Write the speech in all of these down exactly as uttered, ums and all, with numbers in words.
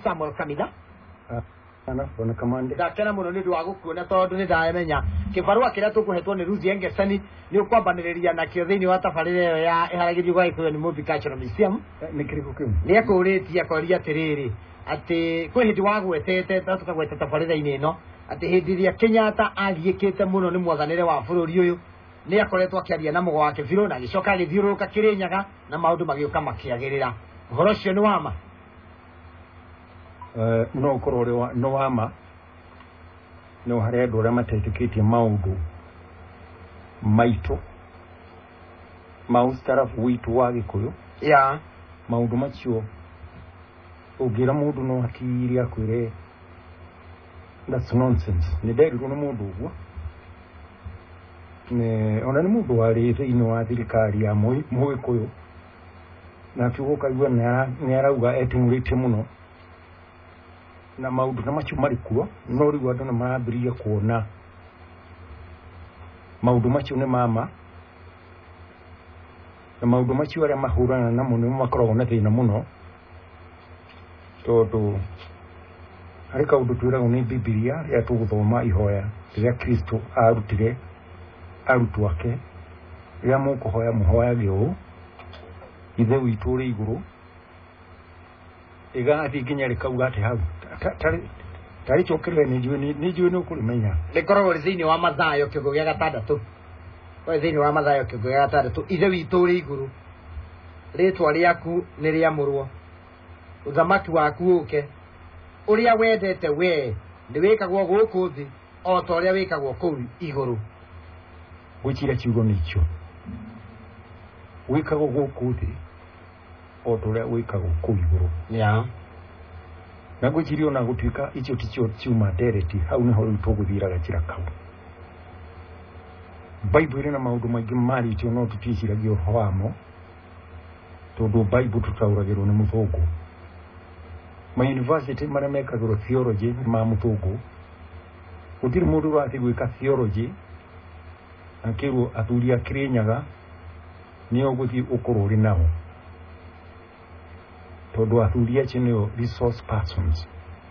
Samuel Kamida ana bona kamande ndakena muno ni ndwa gukuona tondu ni ndamenya kibarua kiria tukuhetwo ni Ruzi Engesani ni ukwambaniriria na kio thiini wa tabarire yo ya iharagirio gwa ikuyo ni Movie Cultural Museum ni kiriko kiu ni akuritie akoria atiriri ati kwi hindi wa gwetete tukagweta tabarire-ini ino ati hindi iria Kenyatta agiikite muno ni mwathanire wa bururi uyu ni akoretwo akiaria na mugo wake Viro na gicoka agithiururuka Kirinyaga na maundu magiuka makiagirira uhoro ucio ni wama eh no korore wa no wama no hari andu aria mateitikitie maundu maito maustarafu witu wa Gikuyu ya maundu macio ugira mundu no akiri akwire that's nonsense ni nderi no mundu uguo ne ona ni mundu wari thiini wa thirikari ya Mugikuyu na kiugo igwa na ni arauga etimurite muno na maundu na macio mari kuo no riu andu na maambiriria kuona maundu macio ni mama na maundu macio aria mahurana na muno makoragwo na thina muno tondu hari kaundu twiragwo ni Biblia ria tuguthoma ihoya riria Kristo arutire arutu ake riria mukuhoya muhoyage uu ithe witu ri iguru igathi nginya rikauga ati hau tari chokere ni juni ni juni ukulimenya rikoragwo ri thiini wa Mathayo kiugo gia gatandatu we thiini wa Mathayo kiugo gia gatandatu ithe witu ri iguru ritwa riaku ni riamurwo uthamaki waku uke uria wendete we ni wikagwo guku thi o ta uria wikagwo kuu iguru gwikira kiugo nicho wikagwo guku thi o ta uria wikagwo kuu iguru ya na gwikirio na gutuika icio ticio ciuma dereti hau niho riu tuguthira gakira kau Bible ina maundu maingi mari icio no tuticiragia uhawamo tondu Bible tutauragirwo ni muthungu ma university maria mekagirwo theology ma muthungu gutiri mundu wathi gwika theology akirwo athuri a Kirinyaga ni uguthi ukururi nao tondu athuri acio nio resource persons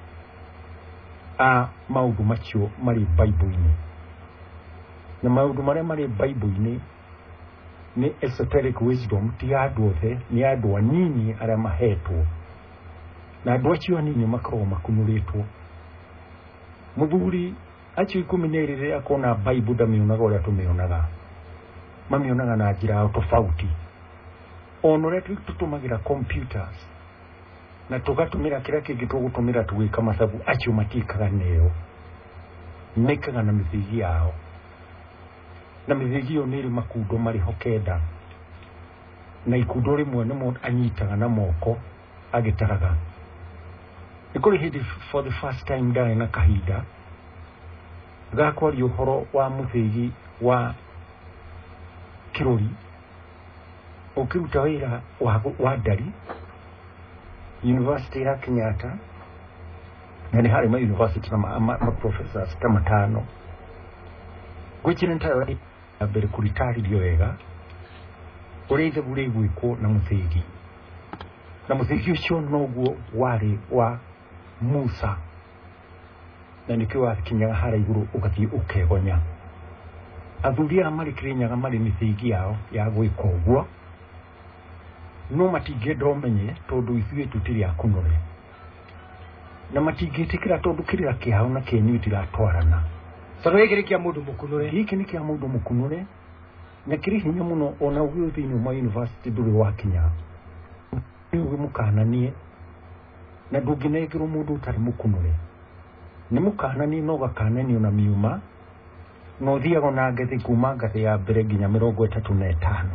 a maundu macio mari Bible-ini na maundu maria mari Bible-ini ni esoteric wisdom ti andu othe ni andu anini aria mahetwo na andu acio anini makoragwo makunuritwo muthuri acio ikumi na iri riria akona Bible ndamionaga uria tumionaga mamionaga na njira tofauti ono ria tutumagira computers na tugatumira kira kingi tugutumira tugika masabu acio matikaga neo mekaga na mithigi yao na mithigi yo niri makundo mari hokenda na ikundo rimwe nimo anyitaga na moko agitaraga ikuri hindi for the first time ndari na kahinda gakwari uhoro wa muthigi wa kirori ukiruta wira wa wa ndari University ya Kenyatta na ni hari ma university na ma, ma, ma professors kama tano gwikira ntayo abere kuritari dio wega ureithe bure gwiko na muthigi na muthigi ucio noguo wari wa Musa na nikiwa Kinyaga hara iguru ugathie ukegonya athuria mari Kirinyaga mari mithigi yao ya gwika uguo no matige ndomenye tondu ithuĩ tutiri akunore na matingitikira tondu kirira kiao na kenyu tiratwarana tondu gikiri kia mundu mukunure giki ni kia mundu mukunure na kiri hinya muno ona uguo thiini wa university nduri wa Kinya ugu mukananie na ndunginekirwo mundu utari mukunure ni mukananie no gakananie na miuma no thiago na ngathi kuma ngathi ya mbere nginya mirongo itatu na itano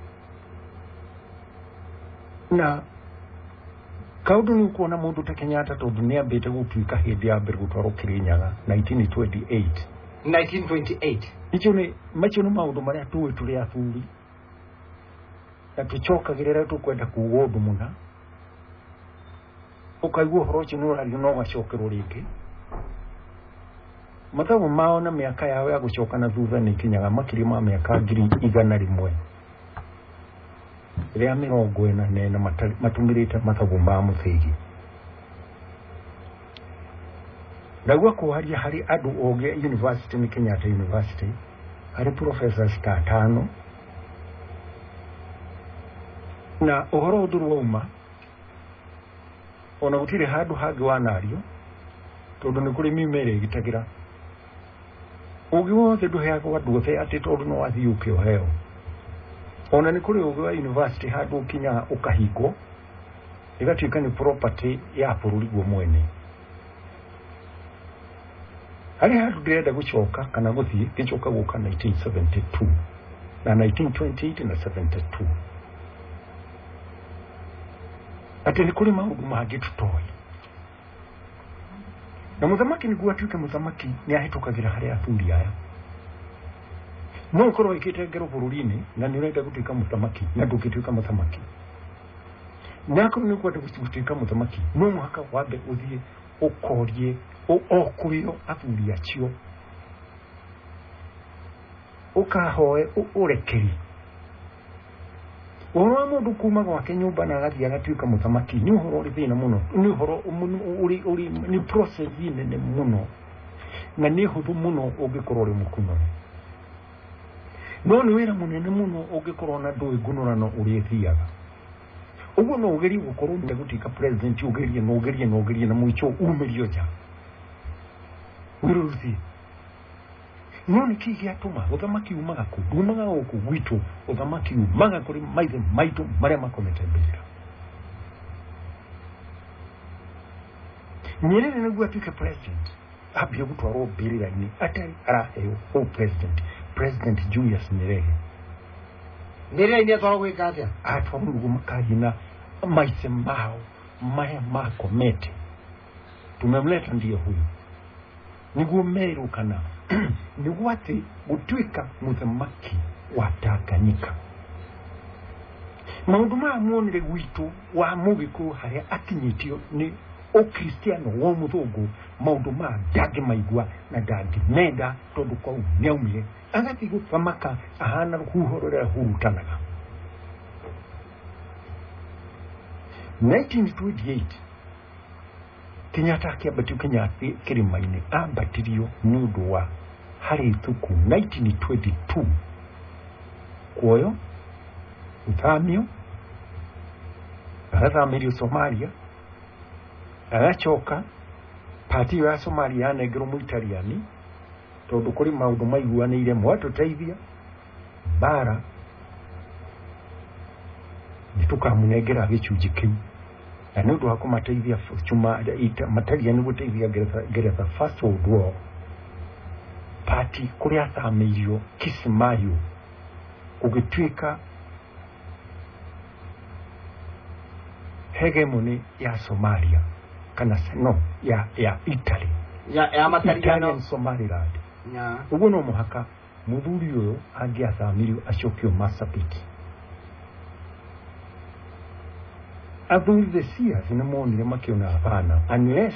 na kaundu ni kuona mundu ta Kenyatta tondu ni ambite gutuika hindi ya mbere gutwaro Kirinyaga nineteen twenty-eight nineteen twenty-eight icio ni macio ni maundu maria tuwe turi athuri na tuchokagirira tukwenda kuuga undu muna ukaigua horo ucio nurari no gacokerwo ringi mathabu mao na miaka yao ya gucoka na thutha ni Kinyaga makiri ma miaka ngiri igana rimwe ria mirongo ina na matumĩrĩte mathabu ma muthigi ndagwa ko hari hari adu oge university ni Kenyatta University hari professors tatano na ohoro nduru uma ona gutire handu hangi wanario tondu ni kuri mimere gitagira ugi wothe nduheagwo andu othe ati tondu no wathi ukio heo ona ni kuri ugi wa university handu kinya ukahiko igatuika ni property ya bururi gwo mwene hari handu ndirenda gucoka kana guthie gicoka guka nineteen seventy-two na nineteen twenty-eight na seventy-two ati ni kuri maundu mangi tutoi na muthamaki ni guatuike muthamaki ni ahitukagira hari athuri aya no korwo ikite ngero bururi-ini na ni urenda gutuika muthamaki na ndukituika muthamaki nako ni kwenda gutuika muthamaki no muhaka wambe uthie ukorie okurio athuri acio ukahoe urekeri Oro mundu kuma gwake nyumba na gathi agatuika muthamaki ni uhoro uri thina muno ni uhoro uri uri ni process nene muno na ni huthu muno ungikorwo uri mukuno no ni wira munene muno ungikorwo na ndui gunurano uri thiaga uguo no ugeri gukorwo nde gutika president ugerie no ugerie no ugerie na muicho umerio ja uruzi noni kiki atuma uthamaki umaga ku umaga oku gwitu uthamaki umaga kuri maithe maitu maria makomete mbira Nyerere niguo atuike president abio gutwaro mbirira ini atari araheo o president president Julius Nyerere Nyerere ni atwaro gwika atia atwaro nguo makagina maithe mao maya makomete tumemleta ndiye huyu niguo meru kana niguo ati gutuika muthamaki wa Tanganyika maundu ma muonire gwitu wa mugiku haria akinyitio ni o Kristiano wo muthungu maundu ma ndangi maigua na ndangi nenda tondu kwa uneumire agati guthamaka ahana ruhurorera hurutanaga nineteen twenty-eight Kenyatta kiambatu Kenyatta kirimaine ambatirio nundu wa hari thuku nineteen twenty-two kuoyo uthamio arathamio Somalia arachoka party ya Somalia negro mu Italiani tondu kuri maundu maiguanire mwato teithia bara nitukamunegera gicunji kiu na nundu wa kumateithia chuma ita Mataliani guteithia Ngeretha first world war party kuri athamirio Kismayo kugituika hegemony ya Somalia kana no ya ya Italy ya ya Mataliani Somaliland ya ugo no muhaka muthuri uyo angi athamirio acokio Marsabit athuri the cia sina monire makiona hapana unless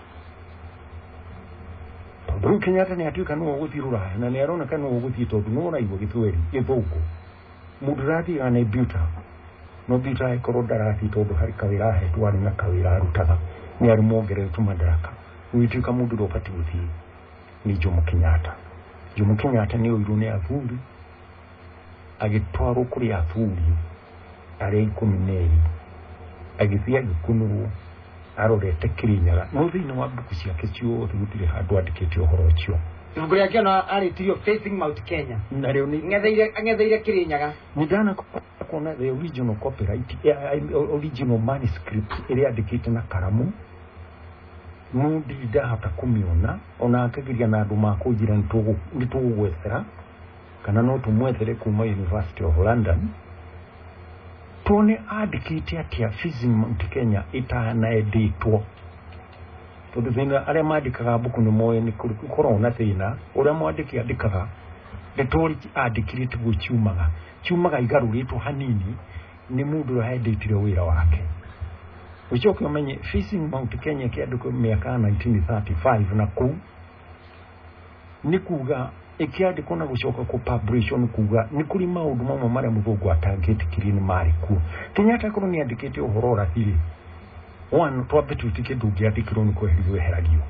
Tondu Kenyatta ni atuika no guthirura na ni arona kana guthii tondu no na ibo githweri githuku mudurati ane buta no buta e korodarathi tondu hari kawira he twari na kawira rutaga ni ari mwongere tumadaraka wituika mundu ropati guthii ni Jomo Kenyatta Jomo Kenyatta ni uiru ni athuri agitwaro kuri athuri ari ikumi na eri agithia gikunuru arorete Kirinyaga no thini wa mbuku ciake ciothe gutire handu andikite uhoro ucio ibuku riake no aritirio Facing Mount Kenya na reo ni ngetheire ngetheire Kirinyaga ni dana kuona the original copyright original manuscript iri andikite na karamu mundi ndahota kumiona ona akagiria na andu makujira ntugu nditugwethera kana no tumwethere kuma University of London tone andikite atia Facing Mount Kenya itana editwo tondu thina aria mandikaga buku ni moye ni korona thina uria mwandiki andikaga ndetori andikirite gwe ciumaga ciumaga igaruritwo hanini ni mundu ahendetire wira wake uchoke umenye Facing Mount Kenya kiandiko miaka nineteen thirty-five na ku ni kuga ikiandiko na gucoka ku publication kuga ni kuri maundu mamwe maria muthungu atangite kirini mari ku Kenyatta kono ni andikite uhoro rathiri one twabe tutike ndugi andikirwo ni kweherio eheragio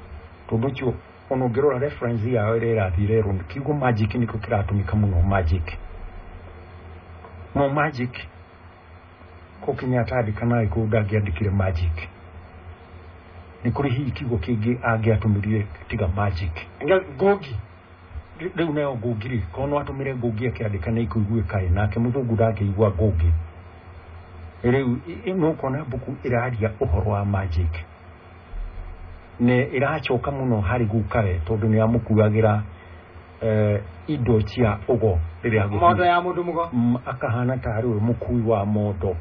tondu cio ono ngirora reference yao ire irathire ro kiugo magic niko kiratumika muno magic no magic ko Kenyatta andikana iko ndangiandikire magic ni kuri hii kiugo kingi angiatumirire tiga magic ngogi riu nayo ngungiri kono atumire ngungi akiandikana iko iguika nake muthungu ndangĩigua ngungi riu no kona buku iraria uhoro wa magic ne irachoka muno hari gukawe tondu ni amukuagira eh indo cia ugo riria guku modo ya mundu mugo akahana tari we mukui wa modo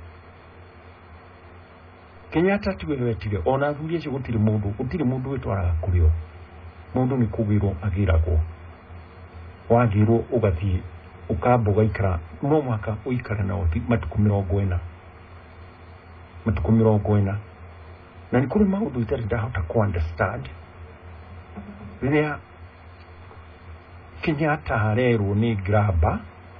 Kenyatta tiwetire ona thurie cio gutiri mundu gutiri mundu wetwaraga kurio mundu ni kugirwo agiragwo wagirwo ugathie ukamboga ikara no mwaka uikara na oti matuku mirongo ina matuku mirongo ina na ni kuri maundu itari ndahota ku understand riria Kenyatta harerwo ni graba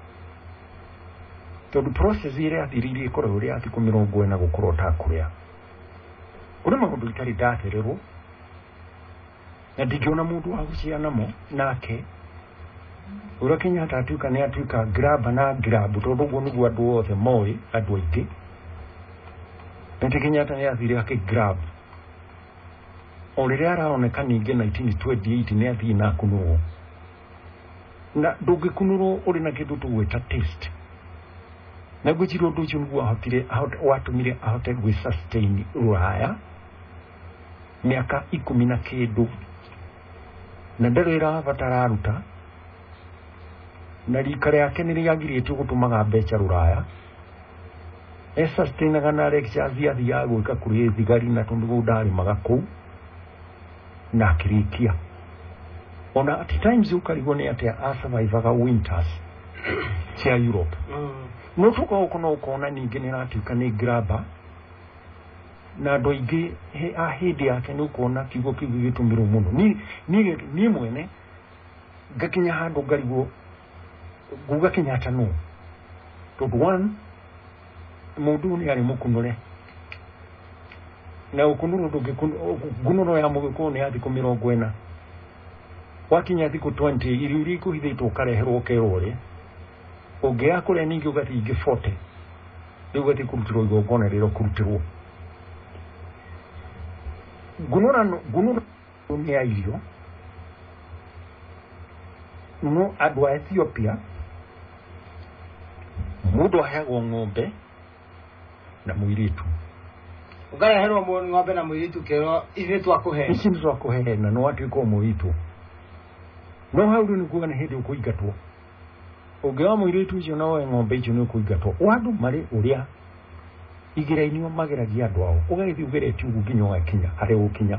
tondu process ire athirire ikorwo ria ati ku mirongo ina gukorwo ta kuria kuri maundu itari ndatererwo na ndigiona mundu wa guciana mo nake ura Kenyatta atuka ni atuka graba na grabu tondu guo niguo andu othe moi andu aingi Nti Kenyatta ni athire ake grab orire araoneka ninge nineteen twenty-eight ni athie na kunurwo na ndungikunurwo uri na kindu tugweta taste na gwicirwo ndu ucio niguo ahotire watumire ahote gwi sustain Ruraya miaka ikumi na kindu na ndarira batara ruta na rikare yake ni riagirietwo gutumaga mbeca Ruraya esa steinaga na lectures ya thia gwika kuri thigari na tondu ndari magaku na kirikia ona at times ukarigo ni ate a survivaga winters cia Europe no tuko ukono ukona ningi ni ratuka ni graba na doigi he a hidi yake ni ukona kigo kigo gitumiro muno ni ni ni mwene gakinya hando ngarigo guga Kenyatta no tondu one mundu ni ari mukunure na ukunuru ndugikunuru ya mugiko ni athi ku mirongo ina wakinya thiku twenty iri iri kuhithitwo kareherwo kerore ungia kure ningi ugathi ingi forty riu gathi kurutirwo igongona riro kurutirwo gunura gunura ni irio no adwa Ethiopia mudo hago ngombe na muiritu ugara herwa mo ngombe na muiritu kero ithe twakuhe ici ni twakuhe na no atiko muiritu no haudu ni kuga na hindi ukuigatwo ugewa muiritu icio no ngombe icio ni ukuigatwo wandu mari uria igirainio mageragia andu ao ugathi ugereti ugunginya wakinya hari ukinya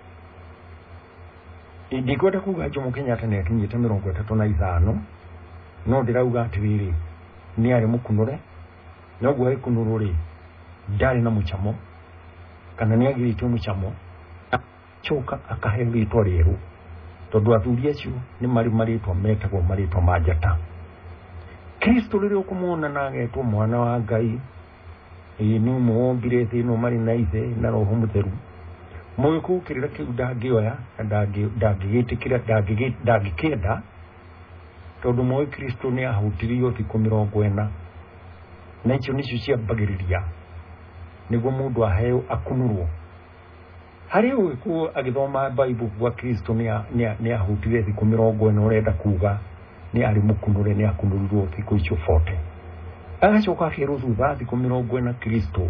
indikwenda kuga Jomo Kenyatta ne akinyite mirongo itatu na ithano no ndirauga atiriri ni ari mukunure no gwa ikunururi ndari na muchamo kana ni agirite muchamo choka akahe ritwa rieru tondu athuri acio ni mari maritwa metagwo maritwa majata Kristo riri ukumona nagetwo mwana wa Ngai inu muombire thi no mari na ithe na roho mutheru moyo kirira kiu ndangioya ndangi ndangigitikira ndangi ndangikenda tondu moyo Kristo ni ahutirio thiku mirongo ina na icio nicio ciambagiriria niguo mundu aheo akunurwo hari uwe ku agithoma Bible kwa Kristo ni ni ahutire thiku mirongo ina urenda kuga ni ari mukunure ni akunurirwo thiku icio forty agacoka akirwo thutha thiku mirongo ina Kristo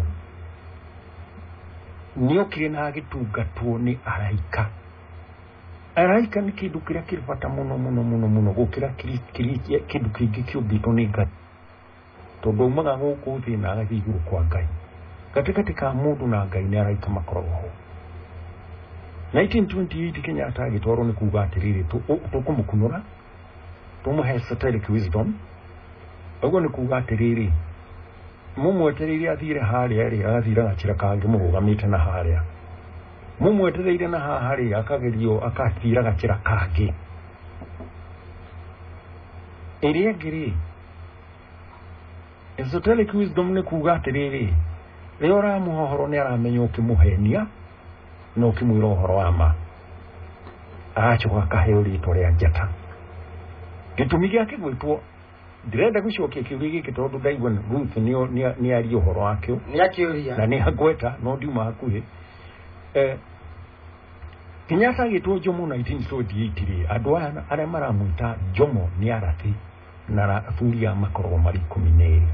niyo kire na gitungatwo ni araika araika ni kindu kiria kiribata muno muno muno muno gukira kiri kindu kingi kiumbitwo ni Ngai tondu umaga guku thi na agathi iguru kwa Ngai katikati ka mundu na Ngai ni araika makoragwo nineteen twenty-eight Kenyatta agitwarwo ni kuga atiriri tukumukunura tumuhe esoteric wisdom ugo ni kuga atiriri mumwetereire athire haria ri athira gachira kangi murugamite na haria mumwetereire na haria akagerio akathira gachira kangi iri ngiri esoteric wisdom ni kuga atiriri riora muhohoro ni aramenya ukimuhenia no kimwira uhoro wa ma acho akaheo ritwa ria Njata. Gitumi giake gwitwo ndirenda gucokia kiuria giki tondu ndaigua Ruth ni ni ari uhoro wake ni akiuria na ni agweta no ndiuma hakuhi. eh Kenyatta gitwo Jomo nineteen forty-eight ri andu aya aria maramwita Jomo ni arathi na afuria makorwo mari kumi na eri.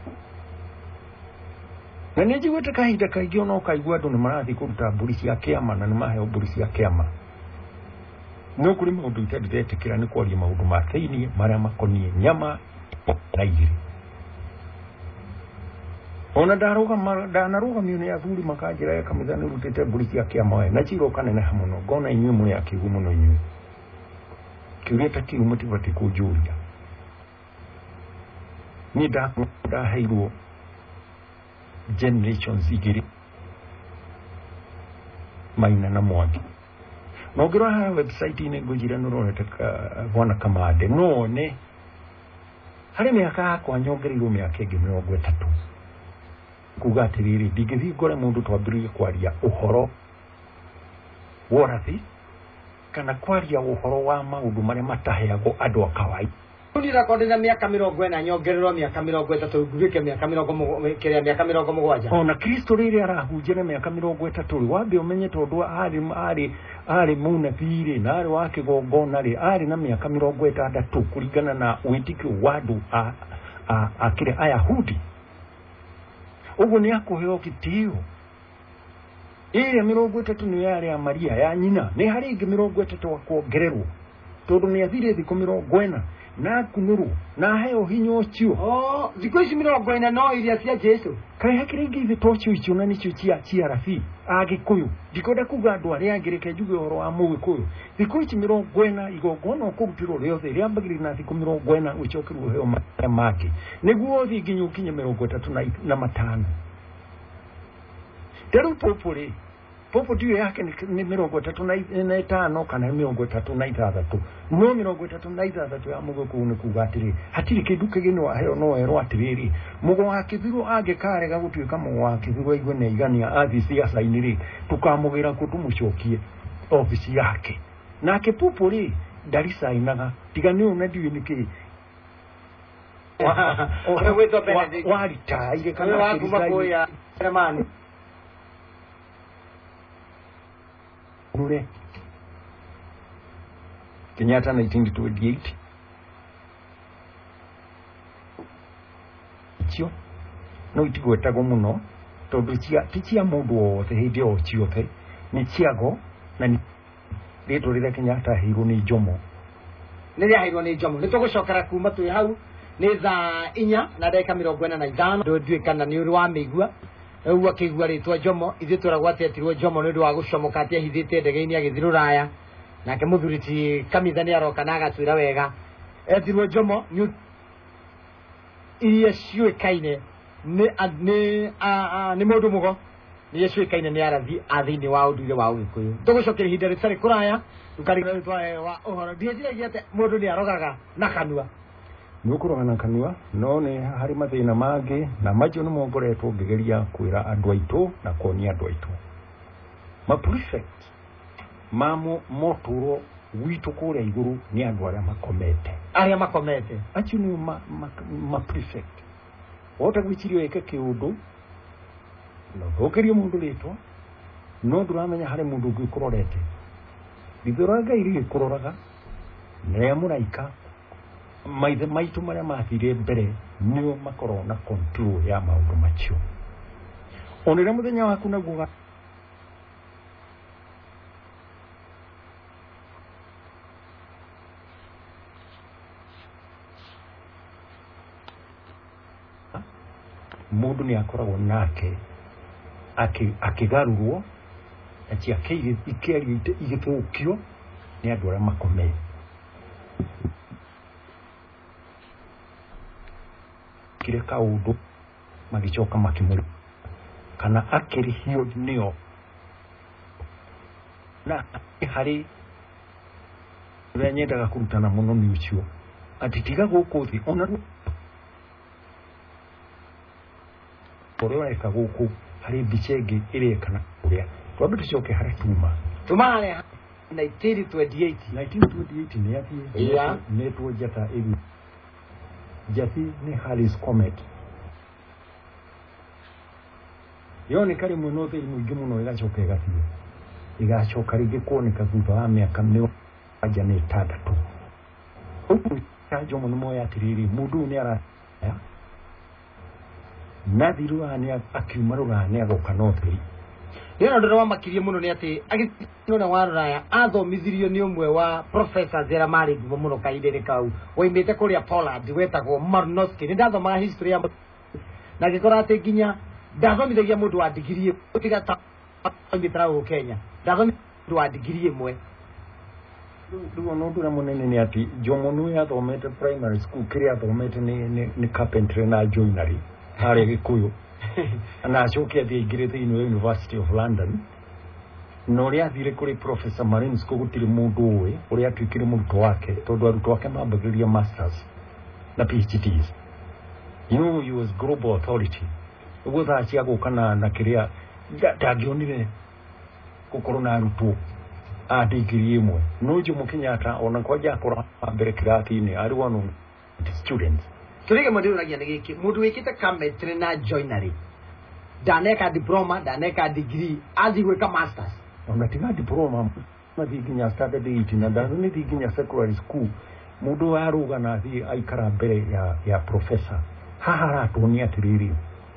Na nĩ njiguĩte kahinda kaingĩ ona ũkaigua andũ nĩ marathiĩ kũruta mbũri cia kĩama na nĩ maheo mbũri cia kĩama. No kũrĩ maũndũ itetĩkĩra nĩ kwaria maũndũ ma thĩinĩ marĩa makoniĩ nyama na igĩrĩ. Ona ndarũgama ndanarũgamio nĩ athuri makanjĩra ya kanitha nĩ rutĩte mbũri cia kĩama we na ciro kaneneha mũno ngona inyuĩ mũrĩ akĩgu mũno inyuĩ. Kĩũria ta kĩu mũtibatiĩ kũnjũria. Niĩ ndaheirwo generations igiri Maina na Mwangi. No ngirwa ha website ine ngujira nurorete bwana Kamande none hari miaka yakwa nyongereirwo miaka ingi mirongo itatu kuga atiriri ndingithii ngore mundu twambiririe kwaria uhoro worathi kana kwaria uhoro wa maundu maria mataheagwo andu a kawaida. Ndira kodena miaka mirongo ina nyongererwo miaka mirongo itatu ngurike miaka mirongo kiria miaka mirongo mugwanja. Ona Kristo riri arahunjire miaka mirongo itatu ri wambe umenye tondu ari ari ari munabii na ari wa kigongona ri ari na miaka mirongo itandatu kuringana na witikio wa andu a a akire Ayahudi. Ugu ni akuheo kitio. Ile mirongo itatu ni yale ya Maria ya nyina ni hari ingi mirongo itatu wa kuongererwo tondu ni athire thiku mirongo ina na kunuru na heo hinyo cio. Oh, ziko ici mirongo ina no iria cia Jesu. Kai hakiri ngithi tocio icio na nicio cia cia rafi agikuyu. Ndikonda kuga andu aria angireke njuge horo wa mugikuyu. Ziko ici mirongo ina igongona okurutirwo riothe ria mbagiri na thiku mirongo ina ucokerwo heo maki. Niguo thi nginyu kinye mirongo itatu na na matano. Teru popore popo ndiyo yake ni mirongo itatu na itano kana mirongo itatu na ithathatu. No mirongo itatu na ithathatu ya muguku ni kuga atiri hatiri kindu kigino aheo no ero atiriri mugo wa kithiru angikarega gutuika mugo wa kithiru igwe ne igania athi siasa iniri tukamugira kutumucokie ofisi yake nake popo ri darisa inaga tiga ni una ndiwe niki wa weto Benedict wa rita ile kana wa kumakoya ramani Rure Kenyatta nineteen twenty-eight Chio no itigwetagwo muno tondu cia ticia mundu wothe hindi o ciothe ni ciago na ni ritwa rira Kenyatta heirwo ni Jomo ni ria heirwo ni Jomo ni tugucokera kuma twi hau ni thaa inya na ndagika mirongo ina na ithano ndui kana ni uri wa migua Ewa akigua ritwa Jomo ithu turagwa atirwo Jomo ni ndu wa gucomoka atia hithite ndege-ini agithiro raya nake muthuriti Kamitha ni aroka na agatwira wega etirwo Jomo ni iria ciuikaine ni ni a ni mundu mugo ni ciuikaine ni arathi athini wa unduire wa Ugikuyu tugucokera hinda ritari kuraya tukarigana ritwa wa uhoro ndiethiragia ate mundu ni arogaga na kanua nukuroga na kanua no ne hari mathina mangi na majo ni mongoretwo ngigeria kwira andu aitu na kuonia andu aitu ma prefect mamo moturo witu kuria iguru ni andu aria makomete aria makomete achu ni ma, ma, ma prefect wota gwichirio eke kiundu no thokerio mundu ritwa no nduramenya hari mundu ngikurorete bithuraga iri kuroraga ne muraika maithe maitu maria mathire mbere nio makorwo na control ya maundu macio onera muthenya waku naguo mundu ni akoragwo nake aki akigarurwo ati akiri ikeri igithukio ni andu aria makomeye kire kaundu magicoka makimuri kana akiri hiyo nio na hari wenyendaga kurutana muno ni ucio atitiga guku thi ona ore guku hari bichege irekana uria twabe tucoke hari tuma tumale nineteen twenty-eight nineteen twenty-eight nĩ athie yeah netwo njata ĩrĩ Jati ni Harris Comet yoni kari muno thĩ mũingĩ mũno igacoka igathie igacoka rĩngĩ kuoneka thutha wa mĩaka mĩrongo nĩ ĩtandatũ ũguo kanjo mũno moya atiriri mũndũ nĩ ara nathiru ani akiuma rũgani agoka notheri Ndio ndo wa makirie muno ni ati agitona wa raya athomithirio ni umwe wa professor Zera Mari gumo muno kaidere kau woimete kuria Poland wetagwo Marnowski ni ndathomaga history ya na gikora ati ginya ndathomithagia mundu wa degree utiga ta ngitara u Kenya ndathomithagia mundu wa degree imwe nduo no ndura munene ni ati Jomonu yathomete primary school kiria athomete ni ni carpentry na joinery hari Gikuyu na acoke athie ingire thiini wa University of London no ria athire kuri Professor Marines ko gutire mundu uwe uria atwikire muruto wake tondu aruto wake mambagiria masters na PhDs you know he was global authority ugo tha cia gukana na kiria ndangionire gukoro na aruto a degree imwe no Jomo Kenyatta ona kwaja akora mbere kirathi-ini ari one of the students turige mundu uragia ni giki mundu wikite chemistry na joinery daneka diploma daneka degree athi gwika masters ona tiga diploma mathi ginya started eight na ndazo ni ginya secondary school mundu aruga na thi aikara mbere ya ya professor haha ratoni atiriri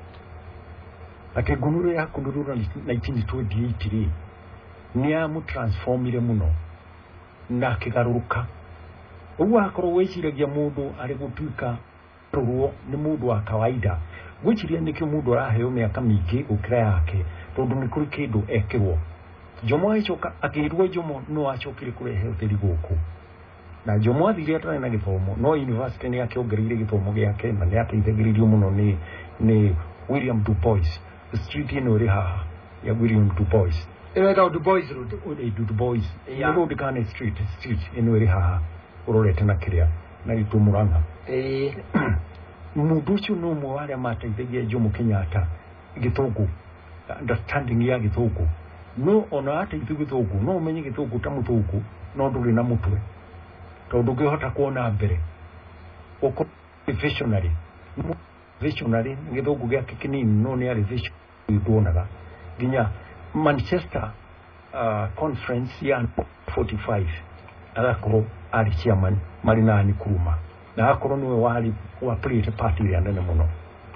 ake gunuru ya kundurura nineteen twenty-eight ri ni amu transformire muno na kigaruruka uwa akoro weciragia mundu ari gutuika ruo ni mundu wa kawaida gwichiria niki mundu araheo miaka mingi ukira yake tondu ni kuri kindu ekirwo Jomo achoka akirwo Jomo no achokire kurehe uteri guku na Jomo athire atane na githomo no university ni yake ongereire githomo giake na ni ateithagiririo muno ni ni William Du Bois street ino ri haha ya William Du Bois ino ita Du Bois road ode Du Bois ya road kana street street ino ri haha urorete na kiria na itumuranga eh mundu ucio no mwe wale mateithagia Jomo Kenyatta githugu understanding ya githugu no ona ateithia githugu no umenye githugu ta muthugu no nduri na mutwe tondu ngihota kuona mbere uko visionary visionary githugu gya kinini no ni ari vision tuonaga ginya Manchester uh, conference ya forty-five agakoro ari chairman marina ni kuruma na akoro niwe wali wa plate party ya ndene muno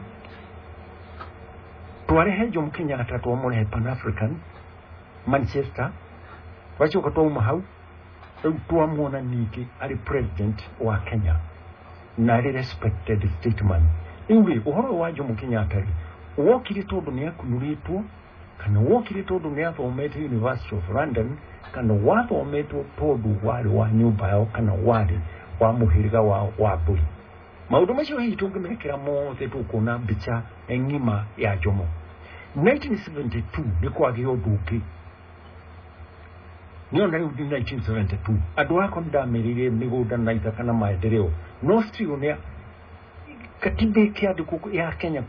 tuarehe Jomo Kenyatta tuamone Pan African Manchester wacho katoma hau tuamona niki ali president wa Kenya na ali respected statesman iwe uhoro wa Jomo Kenyatta wokire tondu ni akunuritwo kana wokire tondu ni athomete University of London kana wathometwo tondu wali wa nyumba yao kana wali wa muhiriga wa wa buri maundu macio hihi tungimekera mothe tukuna mbica engima ya Jomo nineteen seventy-two nikwagio nduki niona ni nineteen seventy-two andu ako ndamerire migunda na ithaka na maendeleo no still ne katibe kiandiko ya Kenya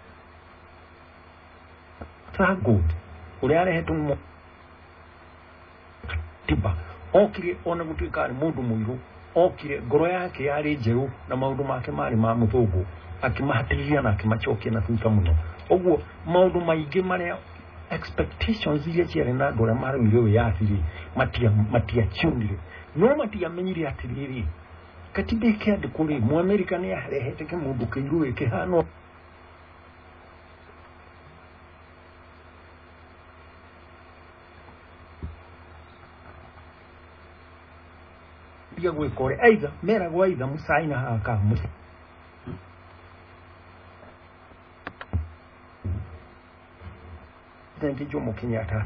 good uri arehetwo mo tiba okire ona gutuika ari mundu muiru okire ngoro yake yari njeru na maundu make mari ma muthugu akimahatiria na akimachokia na thuta muno oguo maundu maingi maria expectations iria ciari na ndore mari ngiwe yathiri matia matia chundire no matia menyire atiriri katibe kiandiko ri mu America ni yarehete ke mundu kiiru eke hano ya gwikore aidha mera gwa aidha musaina haka musa Thank Jomo Kenyatta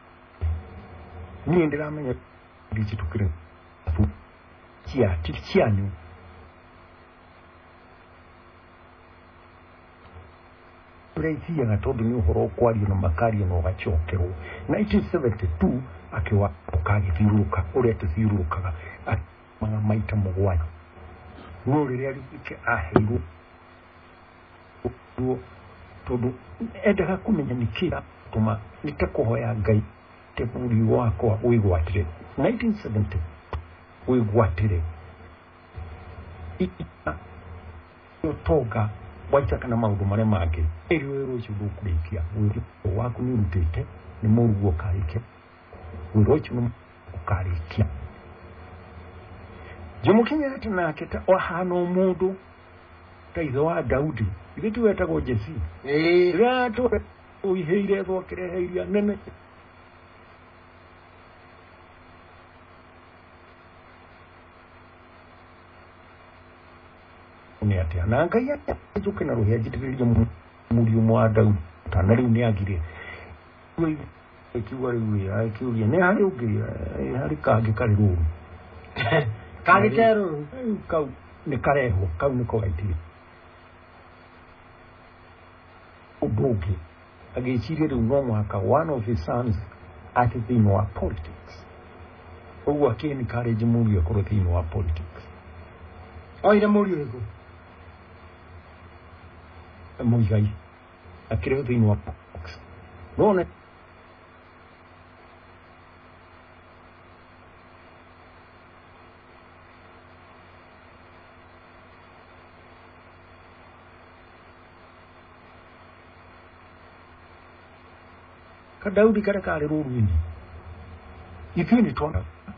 ni ndiramenya digitukire cia tikianyu Preisi ya tondu ni uhoro kwario na makario no gachokerwo nineteen seventy-two akiwa ukagithiruka uria tuthirukaga mga maita mugwanya no riria rike aheirwo tondu endaga kumenya nikira tuma nitakuhoya Ngai teburi wakwa wigwatire nineteen seventy wigwatire ita yotoga waitaka na maundu mare mangĩ eri wero chudu kurikia wiri waku ni rutete ni murugo karike wiro chudu ukarikia Jomo Kenyatta nake ta ohana omundu taitho wa Daudi ibitu wetagwo Jesse eh rato uiheire thokere heiria nene ni atia na ngai ajuke na ruhia jitiriria muri umwa Daudi kana riu ni agire we ekiwa riu ya ekiuria ne hari ugiri hari kage kari ru kage kero kau ni kareho kau ni ko gaitire ubugi agechire riu no mwaka one of his sons ati thino wa politics ugu akini courage muri akoro thino wa politics oire muri ego muigai akire thino wa politics none Daudi kare kare ruruini ifini tona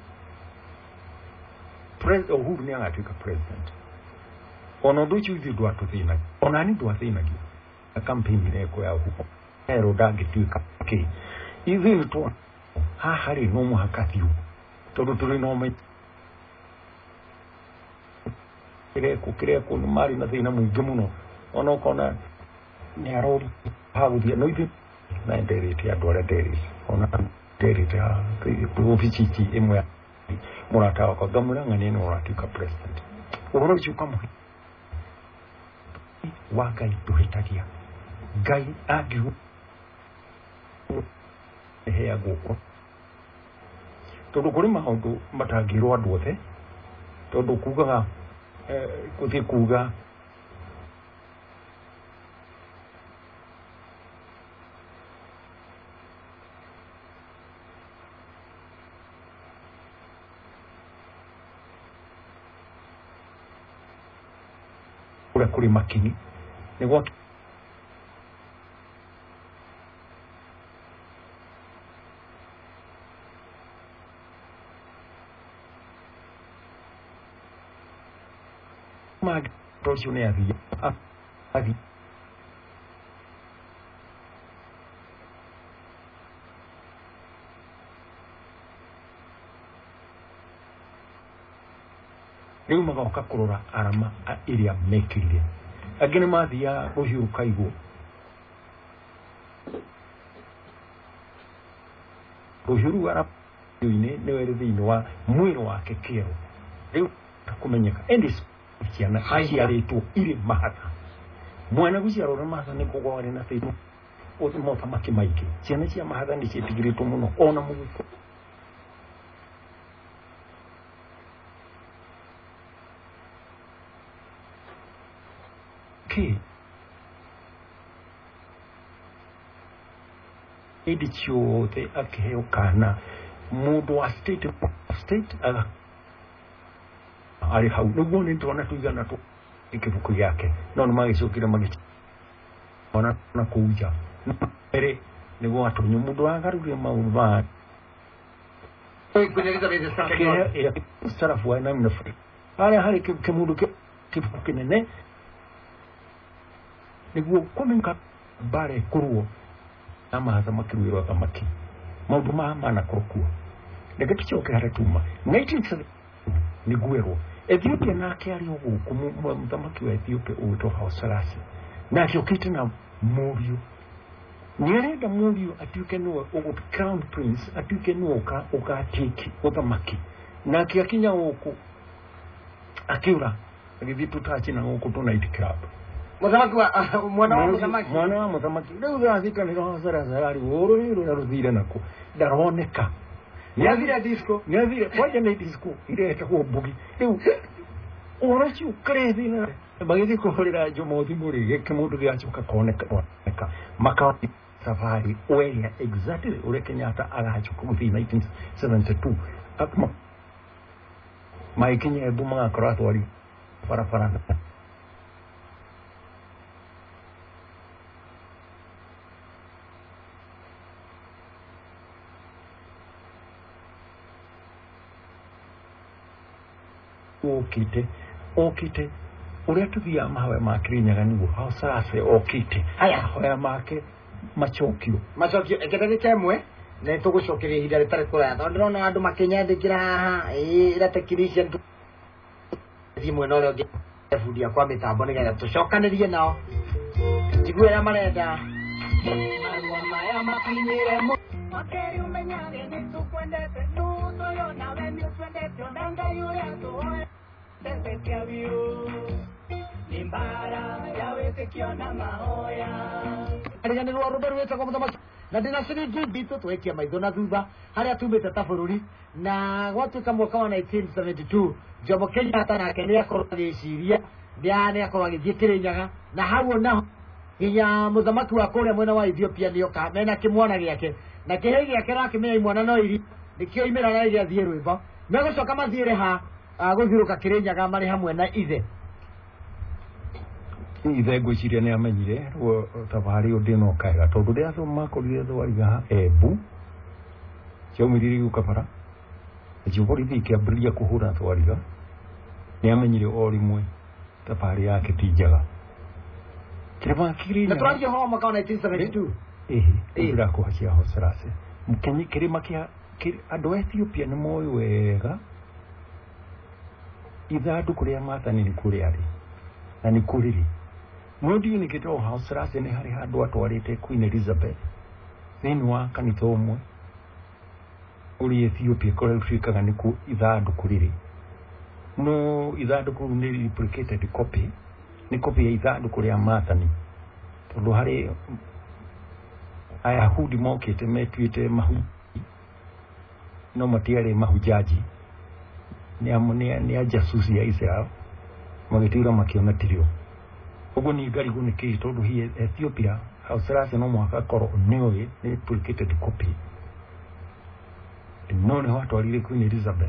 president Uhuru ni angatuika president ono duchu hizi dwa tuthina ona ni dwa thina gi a campaign ile ko ya huko ero dagi tuika ke ifini tona ha hari no mu hakatiu todo turi no me kire ko kire ko no mari na thina mwingi muno ono kona ni arori habudia no ithi na nderete adora deri ona nderete ha ofichichi imwe murata wako gamura ngani no ratuka president uboro chuka mu waka ituhitagia gai agiu ehe agoko todo kuri maundu matagirwo andu othe todo kuga eh kuthi kuga kura kuri makini ni gwa mag projune avi avi riu magoka kurora arama iria mekirire agene mathia ruhiu kaigo ruhiu ara yuine ne were thino wa mwiro wake kero riu takumenyeka endis kiana aciaritwo iri mahatha mwana guciarwo na mahatha ni kugware na thino othi motha makimaiki ciana cia mahatha ni cietigiritwo muno ona muguko ke edi chiote akiheo kana mundu wa state state ala ari hau nugo ni tona tuigana tu ikibuku yake nono magicukira magichi ona na kuja ere nigo watu mundu wa garure maundu ba kunyegeza beze sana ya sarafu wa namna fri ari hari kimundu kibuku kinene niguo komenka bare kuruo ama haza makirwiro thamaki maundu ma mana kurukuo ndagatichoke haratuma nineteen seventy niguero Ethiopia na kiari oguku muthamaki wa Ethiopia uto Hausarasi na kyokite na Murio nirenda Murio atuke no ogu crown prince atuke no ka ukatiki uthamaki na kiakinya oku akiura agithitu tachi na oku to night club muthamaki wa mwana wa muthamaki mwana wa muthamaki riu gathika ni Hausarasi ari uru ni ruthire nako ndaroneka Nyazira disco nyazira kwaje na disco ile etakuwa bugi riu orachi ukrezi na bagezi kuhorera Jomo Thimuri yake mundu gyachuka koneka koneka maka safari where exactly ule Kenyatta agachuka muthi nineteen seventy-two akma mai Kenya buma akora twari para para okite okite ule tuthia mawe ma Kirinyaga nigo hausase okite aya hoya make machokio macokio ekete kemwe ne tugucokeria ihinda ritari kuraya tondu ndona andu makinyandikira haha ira technician thi mwena uria ungi efundia kwa mitambo nigetha tucokanirie nao njiguira marenda marua maya makinyire makeri umenyage ni tukwendete nuto yo nawe ni twendete onanga yule atoe tete ya biu nimbara yawe tekiona mahoya arigani ruo ruberu weta kwa mutama na ndina ciringi bitu twekia maitho na thutha haria tumite ta bururi na gwatuika mwaka wa nineteen seventy-two Jomo Kenyatta nake ni akorwo agiciria ndiane akorwo agithie Kirinyaga na hau naho nginya muthamaki wa kuria mwena wa Ethiopia ni oka mena kimwana giake na kihe giake rakimenya mwana no iri nikio imira na iria thie rwimbo megucoka mathiire ha guthiruka Kirinyaga mari hamwe na ithe ithe ngwiciria ni amenyire ruo tabari udino kaega tondu ria thoma korire thwariga ebu ciomiriri gukabara ejiborithi kiambiria kuhura thwariga ni amenyire o rimwe tabari yake tijaga kirema Kirinyaga na twario ho mwaka wa nineteen seventy-two ehe ndira kuhacia hosarase mukenyi kirima kia andu Ethiopia ni moyo wega ithandu kuria mathani ni kuria ri na ni kuriri Mudi ni kito hosarase ni hari handu atwarite Queen Elizabeth thini wa kanitha umwe uri Ethiopia kore ufikaga ni ku ithandu kuriri no ithandu ku ni replicated copy ni copy ya ithandu kuria mathani tondu hari Ayahudi mokite metuite mahu no matiare mahujaji ni amonia ni ajasusi ya Israel magitira makiona tirio ugo ni gari gune ke tondu hi Ethiopia hausarase no mwaka koro niwe ni replicated copy no ne watu alire Queen Elizabeth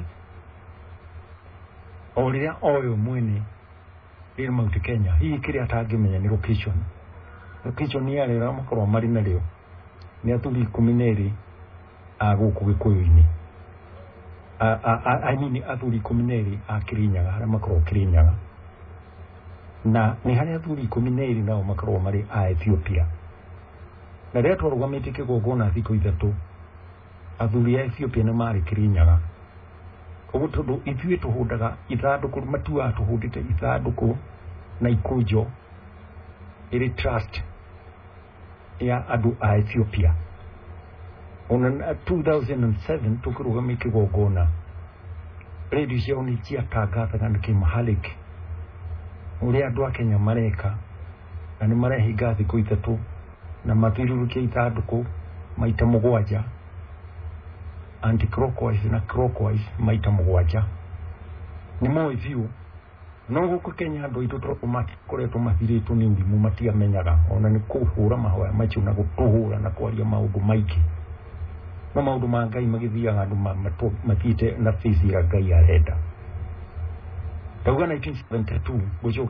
oriria oyo mwene iri Mount Kenya hii kiri atangimenya ni location location ni yale ra makoro mari na rio ni aturi kumineri aguku gikuyu-ini a a I mean aturi kumineri a Kirinyaga ara makoro Kirinyaga na ni hari aturi kumineri nao makoro mari a Ethiopia na ria twarugamite kigogona thiko ithatu athuri a Ethiopia ni mari Kirinyaga koguo tondu ithuĩ tuhundaga ithanduku matua tuhundite ithanduku na ikujo iri trust ya andu a Ethiopia ona two thousand seven tukirugamia kigogona radio cia ni cia tangathaga ni kimahalik uria andu a Kenya mareka na ni marehinga thikũ ithatu na mathirurukia ithanduku maita mugwanja anti-clockwise na clockwise maita mugwanja ni mo view no guko Kenya andu itu tropomati koreto mathiritu ni urimu matia menyaga ona ni kuhura mahoya machu na gutuhura na kwaria maundu maiki no maundu ma Ngai magithiaga andu matite na fizi ya Ngai arenda tauga nineteen seventy-two gucoka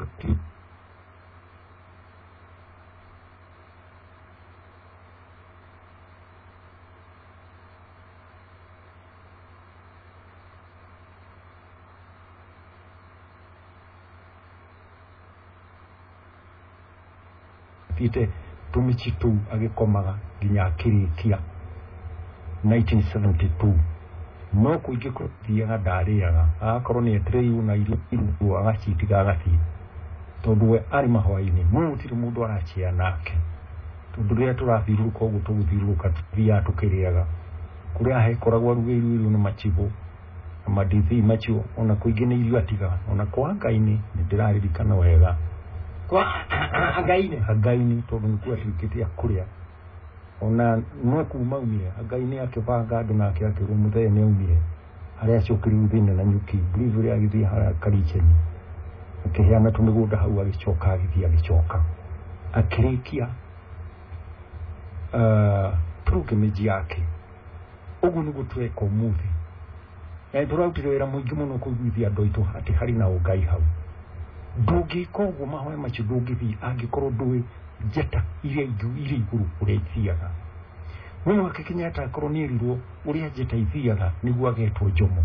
ite tumichitu agikomaga ginya kirikia nineteen seventy-two no kuige kuthiaga ndariaga akorwo ni etreyu na iru agacitiga agathi tondu we ari mahoya-ini mutiri mundu arachia nake tondu ria turathiruka ugu tuguthiruka thia tukiriaga kuria he koragwa rugiru iru ni machibo amadithi machibo ona kuige ni iru atiga ona kwa Ngai-ini ndiraririkana wega kwa againe againe tondu ni kwa tikiti ya kuria ona no kuma umire againe akibanga andu nake akirumuthe ne umire aria cukiri thine na nyuki briefly agithi hara karicheni akihiana tumigunda hau agicoka agithi agicoka akirikia uh, pilgrimage yake ugu nugu tweka umuthi na turautire wira muingi muno kuiguithia andu aitu ati hari na ugai hau ndungika uguo mahoya macio ndungithi angikorwo ndui njata iria ingi iria iguru uria ithiaga muno akikinyata akorwo ni erirwo uria njata ithiaga niguo agetwo Jomo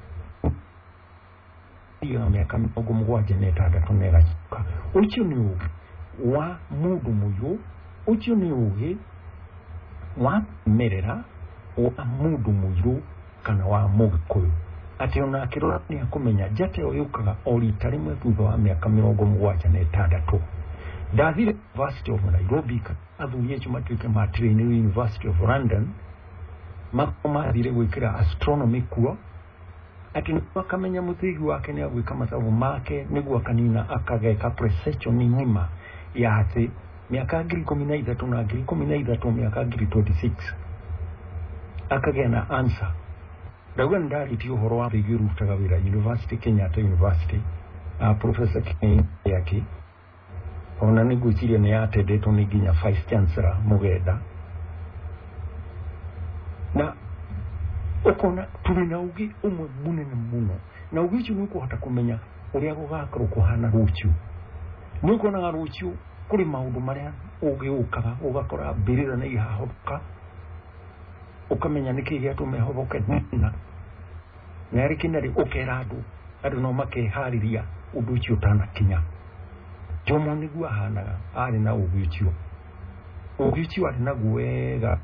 iyo miaka mĩrongo mũgwanja na ĩtandatũ na ĩgacoka ucio ni ugi wa mundu muyu ucio ni ugi wa merera wa mundu muyu kana wa Mũgĩkũyũ ati ona akirora ni akumenya njata yo yukaga o rita rimwe thutha wa miaka mĩrongo mũgwanja na ĩtandatũ ndathire University of Nairobi athuri acio matuĩke matirĩini University of London makomathire gwĩkĩra astronomy kuo ati akamenya mũthigi wake ni agwĩka mathabu make nĩguo akanina akageka precision ng'ima ya atĩ miaka ngiri ikũmi na ithatũ na ngiri ikũmi na ithatũ miaka ngiri twenty-six akagĩa na answer ndauga ndarĩtie ũhoro wa thigi ũrutaga wĩra University Kenyatta University a Professor King yake ona nĩngwĩciria nĩ atendetwo nĩ nginya Vice Chancellor Mũgenda na ukona tuli na ugi umwe munene muno na ugi ucio nĩũkũhota kũmenya ũrĩa gũgakorwo kũhana rũciũ nĩũkonaga rũciũ kũrĩ maũndũ marĩa ũgĩũkaga ũgakora mbĩrĩra nĩ ihahoka ukamenya nĩkĩ gĩatũma ihoboke na na rĩkinarĩ ũkera andũ andũ no makeharĩria ũndũ ũcio ũtanakinya Jomo nĩguo ahanaga arĩ na ugi ucio ugi ucio arĩ naguo wega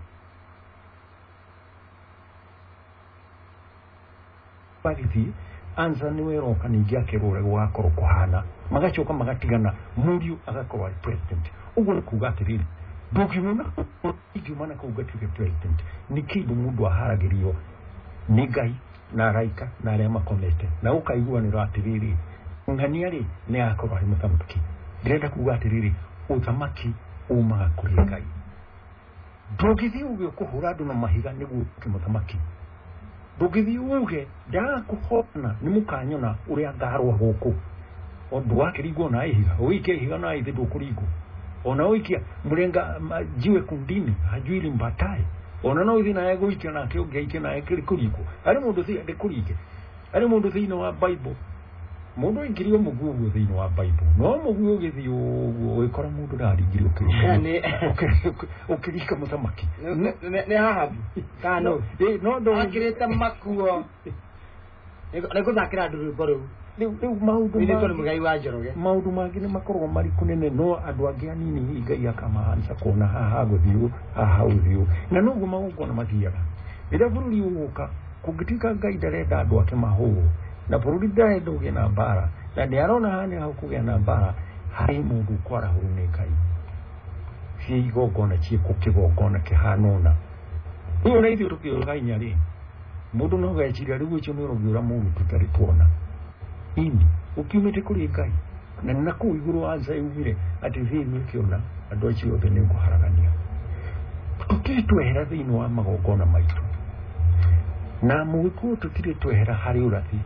parithi anza ni wero kaningia kerore gwakorwo kuhana magacoka magatigana Muriu agakorwo ari president uguo kuga atiriri ndukimuna igimana kuga tuke president ni kindu mundu aharagirio ni Ngai na raika na aria makomete na ukaigua ni ratiriri ngania ri ni akorwo ari muthamaki ndĩrenda kuga atiriri uthamaki umaga kuri Ngai ndugithi uge kuhura andu na mahiga niguo kimuthamaki ndugithi uge ndakuhona ni mukanyona uria ngarwa guku ondu wakirigwo na ihiga uike ihiga na ithi ndukurigo ona uikia murenga jiwe kundini hajuili mbatai ona no ithi na yego ikia na kiuge ikia na ekiri kurigo ari mundu thi ndikurige ari mundu thi no wa Bible mundu ingirio mugugu thi no wa Bible no mugugu githi uguo ikora mundu ndaringirio yani ukirika muthamaki ne hahabu kano eh no ndo akireta makuo nego zakira nduru riu riu maundu ni toni mugai wa Njoroge maundu mangi ni makorwo mari kunene no andu angi anini Ngai akamahanca kona haha guthiu haha uthiu na nuguo maungu na mathiaga ira bururi uguka kungitika Ngai ndarenda andu ake mahu na bururi ndarenda uge na mbara na ni arona hani ha kuge na mbara hari mundu kwara huru ni Ngai si igogona chi kukigogona kihanona iyo na ithu tukiuga inyari mundu no geciria riu icio ni rugiura mundu tutari tuona ini ukiumete kuri Ngai na naku iguru anza yumire ati thiini kiona andu acio othe ni nguharagania tukitwehera thiini wa magogona maitu na mugiku tutire twehera hari urathi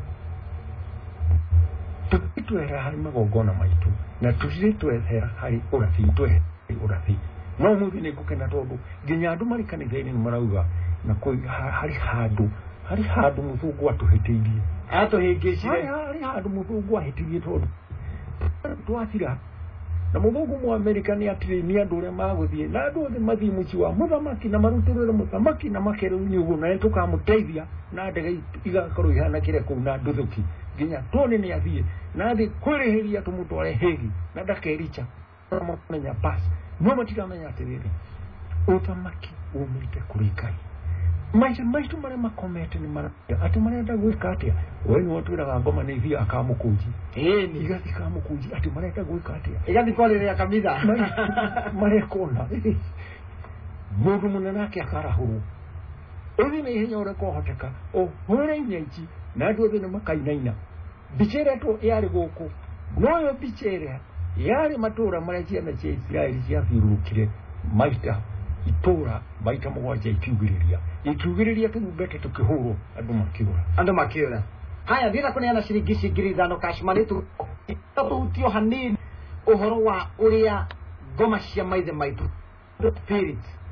tukitwehera hari magogona maitu na tutire twehera hari urathi twehera urathi no muthi ni gukena tondu nginya andu mari kanitha-ini marauga na koi hari handu hari handu muthungu atuhitiirie atuhingicire hari handu muthungu ahitiirie tondu twatira na muthungu mu America ni atire ni andu uria maguthie na andu othe mathii muci wa muthamaki na maruturire muthamaki na makero nyugo na tukamuteithia na ndege igakorwo ihana kire kuu na nduthuki nginya tone ni athie na thi kwirihiria tumutware hegi na ndakericha menya basi no matikamenya atiriri uthamaki umite kuri Ngai maisha maisha mara makomete ni mara ati marenda gwika atia we ni watwiraga ngoma ni thia akamukunji eh ni igathi kamukunji ati marenda gwika atia igathi kolere ya kamitha mare kona mundu munene nake akarahuru uthi ni hinya ure kohoteka o hore inyaiji na andu othe ni makainaina bichere to yari guku noyo bichere yari matura maria ciana cia Israeli ciathirukire maita itura maita mugwanja ikiugiriria ikiugiriria tumbete tukihuru andu makiura andu makiura haya thira kuneana ciringi ngiri ithano kashmani tu tutio hanini uhoro wa uria ngoma cia maithe maitu spirit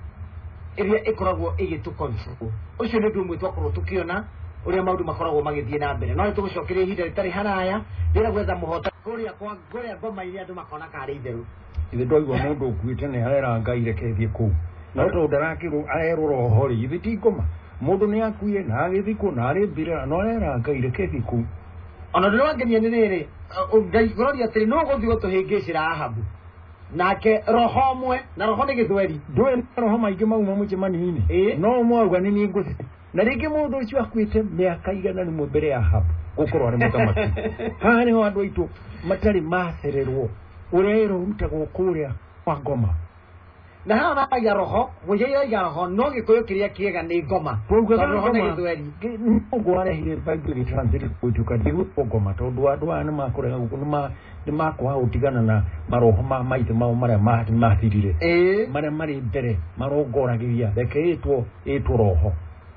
iria ikoragwo igitu control ucio ni ndu mwitwa korwo tukiona uria maundu makoragwo magithie na mbere no tugucokeria ihinda ritari haraya ndira gwetha muhota kuria kwa kuria ngoma iria andu makona kari itheru ithe ndoigwa mundu ukuite ni arera Ngai rekethie kuu no to ndarakirwo arerwo hori ithe ti ngoma mundu ni akuire na agithikwo na ari mbira no arera Ngai rekethie kuu ona ndwangenia ni riri Ngai gororia atiri no guthi gutuhingicira Ahabu nake roho mwe na roho ni githweri ndwe roho maingi mauma mucemani-ini no mwauga ni ni nguthi na ringi mundu ucio akuite miaka igana ni mbere ya Ahabu gukorwo ari mutamaki haha niho andu aitu matari macererwo urero rutagwo kuria kwa ngoma na haha ya roho weya ya roho no gikuyu kiria kiega ni ngoma roho ni githweri ngo arehire Bible translate kujuka ndigu ngoma tondu andu aya ni makurega gukuma ni makwa utigana na maroho ma maite mao maria ma mathirire eh maria mari mbere marongoragiria reke itwo itwo roho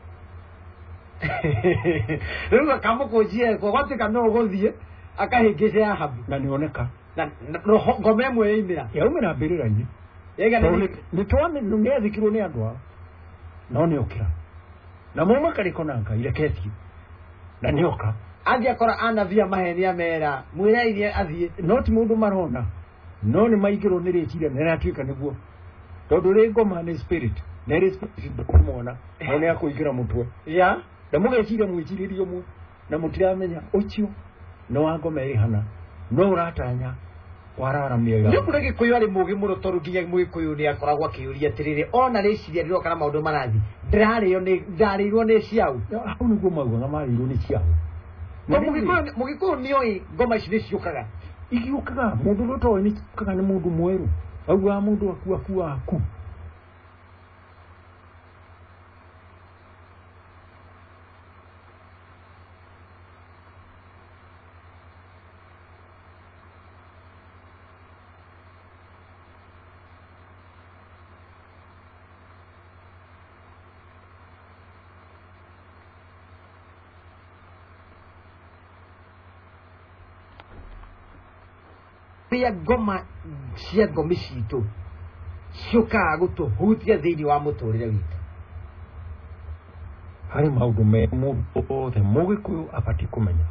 Ruga kamo kujie kwa watu kano gothie akahingise Ahabu na nioneka na roho ngome mwe imira ya umira mbirira-ini yega ni ni twame nungethikirwo ni andu ao no ni ukira na muma kariko nanka irekethio na nioka athi akora anavia maheni amera mwira irie athie no ti mundu marona no ni maigirwo ni reciria na ratuika niguo tondu ri ngoma ni spirit na ri spirit ndumona no ni akuigira mutwe ya na mugeciria mwiciririo mu na mutiramenya ucio no wangoma iri hana no uratanya warara miega ni kurege kuyu ari mugi muno toru ginya mugi kuyu ni akoragwa kiuria tirire ona reciria ndiro kana maundu marathi ndrario ni ndarirwo ni ciau au niguo mauga ngamarirwo ni ciau no mugi kuyu mugi kuyu ni oi ngoma ici ni ciukaga igiukaga mundu roto ni ciukaga ni mundu mweru au wa mundu akua kuwa aku pia ngoma cia ngomi citu ciukaga gutuhutia thiini wa muturire witu hari maundu me mundu othe mugikuyu abati kumenya